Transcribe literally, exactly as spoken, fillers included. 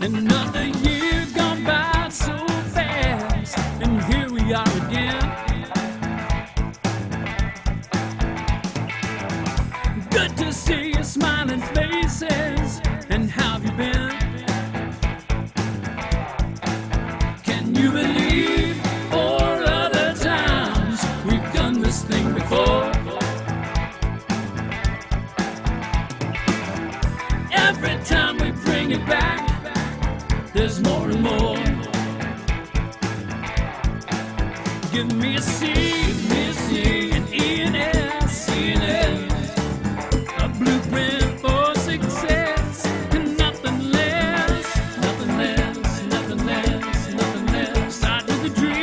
Another year gone by so fast, and here we are again. Good to see your smiling faces, and how have you been? Can you believe four other times we've done this thing before? Every time we bring it back, there's more and more. Give me a C, give me a C, an E and S, C and S, a blueprint for success, and nothing less, nothing less, nothing less, nothing less. Start with a dream.